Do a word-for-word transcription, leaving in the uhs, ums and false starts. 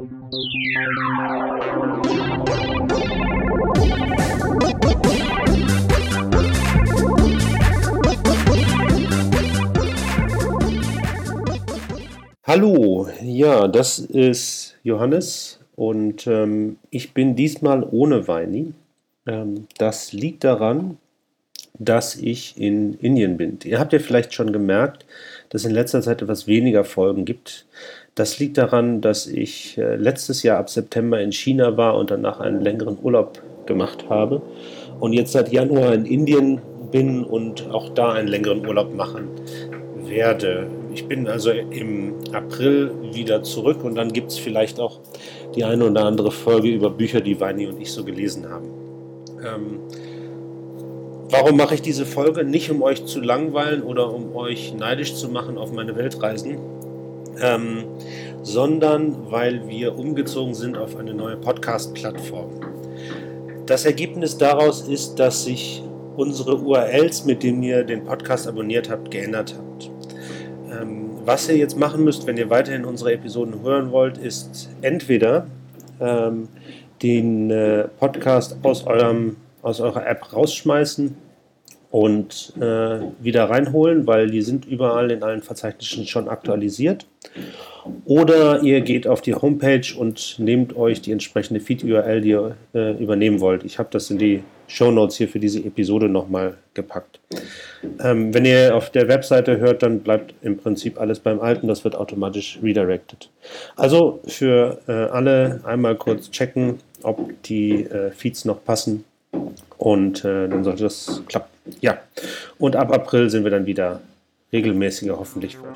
Hallo, ja, das ist Johannes und ähm, ich bin diesmal ohne Weini. Ähm, das liegt daran, dass ich in Indien bin. Ihr habt ja vielleicht schon gemerkt, dass in letzter Zeit etwas weniger Folgen gibt. Das liegt daran, dass ich äh, letztes Jahr ab September in China war und danach einen längeren Urlaub gemacht habe und jetzt seit Januar in Indien bin und auch da einen längeren Urlaub machen werde. Ich bin also im April wieder zurück und dann gibt es vielleicht auch die eine oder andere Folge über Bücher, die Weini und ich so gelesen haben. Ähm, warum mache ich diese Folge? Nicht um euch zu langweilen oder um euch neidisch zu machen auf meine Weltreisen, ähm, sondern weil wir umgezogen sind auf eine neue Podcast-Plattform. Das Ergebnis daraus ist, dass sich unsere U R Ls, mit denen ihr den Podcast abonniert habt, geändert habt. Ähm, was ihr jetzt machen müsst, wenn ihr weiterhin unsere Episoden hören wollt, ist entweder ähm, den äh, Podcast aus, eurem, aus eurer App rausschmeißen und äh, wieder reinholen, weil die sind überall in allen Verzeichnissen schon aktualisiert. Oder ihr geht auf die Homepage und nehmt euch die entsprechende Feed-U R L, die ihr äh, übernehmen wollt. Ich habe das in die Shownotes hier für diese Episode nochmal gepackt. Ähm, wenn ihr auf der Webseite hört, dann bleibt im Prinzip alles beim Alten. Das wird automatisch redirected. Also für äh, alle einmal kurz checken, ob die äh, Feeds noch passen. Und äh, dann sollte das klappen. Ja, und ab April sind wir dann wieder regelmäßiger, hoffentlich für euch.